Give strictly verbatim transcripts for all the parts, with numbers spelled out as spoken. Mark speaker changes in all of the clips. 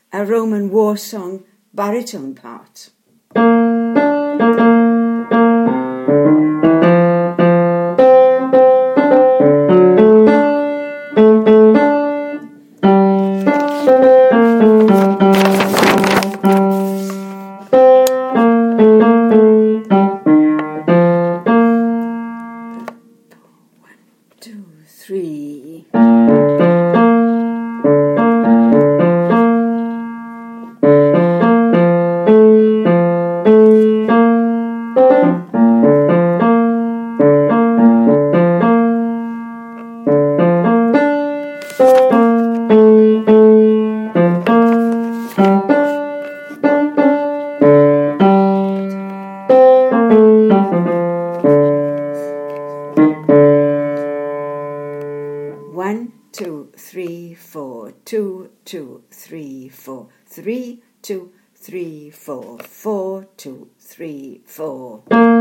Speaker 1: a Roman war song baritone part. One, two, three, four, two, two, three, four, three, two, three, four, four, two, three, four.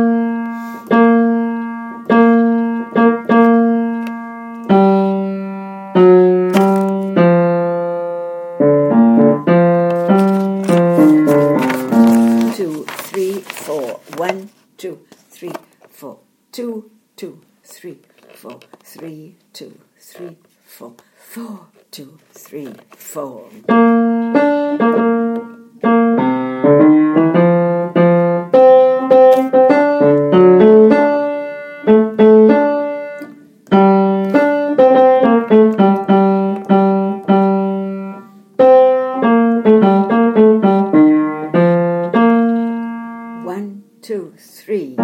Speaker 1: Two, three, four, one, two, three, four, two, two, three, four, three, two, three, four, four, two, three, four. One, two, three.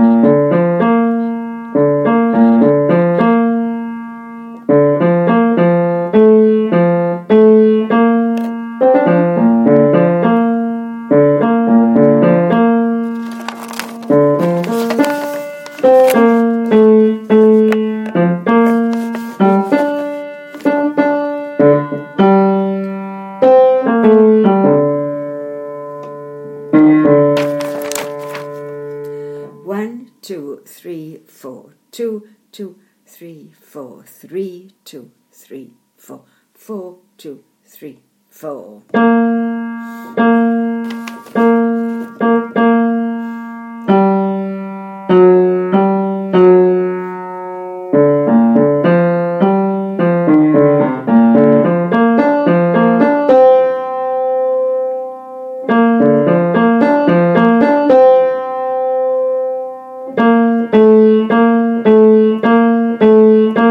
Speaker 1: One, two, three, four, two, two, three, four, three, two, three, four, four, two, three, four.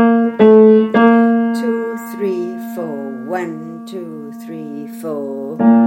Speaker 1: Two, three, four, one, two, three, four.